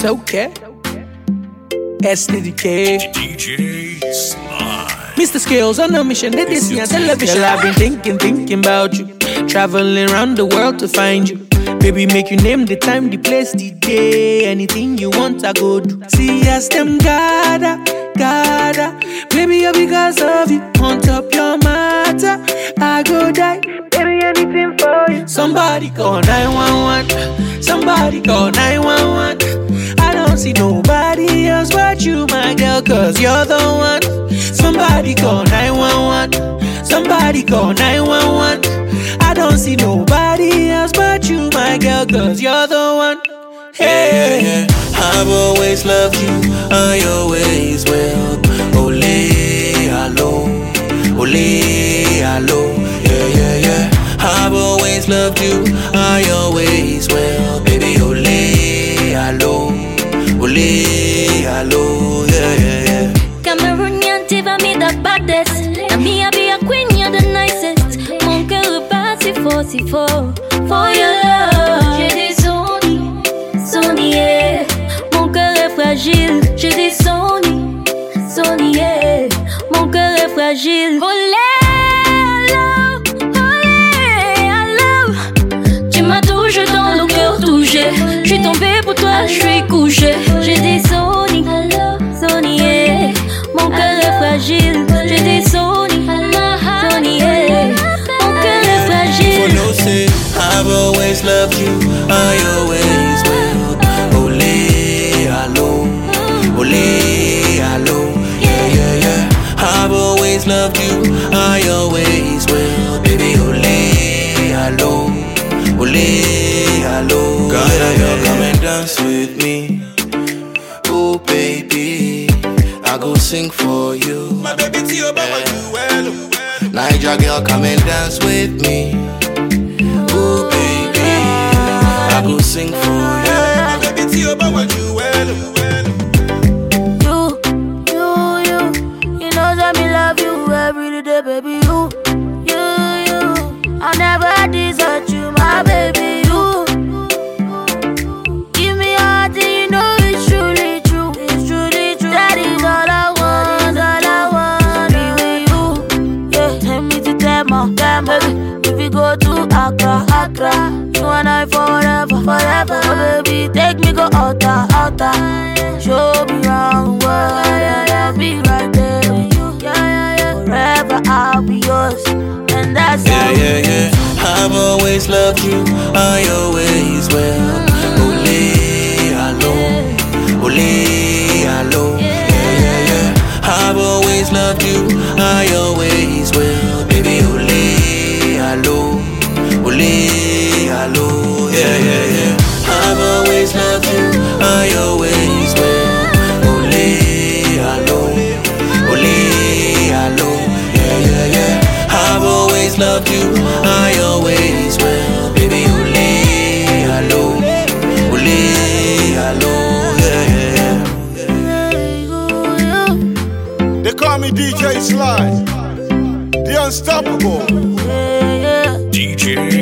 okay. S to the K. DJ Slide. Mr. Scales on a mission, they see on television. I've been thinking about you. Traveling around the world to find you. Baby, make you name the time, the place, the day. Anything you want, I go do. See, yes, them gotta. Baby, you're because of you. On top your matter, I go die. Baby, anything for you. Somebody call 911. Somebody call 911. I don't see nobody else but you, my girl, cause you're the one. Somebody call 911. Somebody call 911. I don't see nobody else but you, my girl, cause you're the one. Hey, yeah. I've always loved you, I always will. Ole, hello, yeah. I've always loved you, I always will. Baby, ole, hello, yeah. Cameroonian diva, me the baddest. And me, I be a queen, you're the nicest. Mon cœur bat si fort for your love. J'ai des Sony, yeah. Mon cœur est fragile. J'ai des Sony, yeah. Mon cœur est fragile. Olé, allô. Tu m'as touché dans le cœur touché. Je suis tombée pour toi, je suis couché. J'ai des Sony, yeah. Mon cœur est fragile. J'ai des Sony, yeah. Mon cœur est fragile. For no say, I've always loved you, I always will. Ole, hello, yeah. I've always loved you, I always will. Baby, ole, hello, Gotta you come and dance with me. Oh, baby, I go sing for you. My baby, Tio, Baba, you well. Niger girl, come and dance with me. Oh, baby, I go sing for you. My baby, Tio, Baba, you well. You know that me love you every day, baby. You. I'll never desert you, my baby. You. Give me heart, you know it's truly true. That is all I want, be with you. Yeah, tell me to them, baby. If we go to Accra, you and I forever. Oh, baby, take me go outer. Show me round world, yeah, be right there with you. Forever I'll be yours, and that's yeah. I've always loved you, I always will. Ole, hello, yeah. I've always loved you, I always will. Baby, ole, hello, yeah. I've always loved you, I always will. Ole, hello, yeah. I've always loved you, I always will. Baby, ole, hello, yeah. They call me DJ Slide, the unstoppable. DJ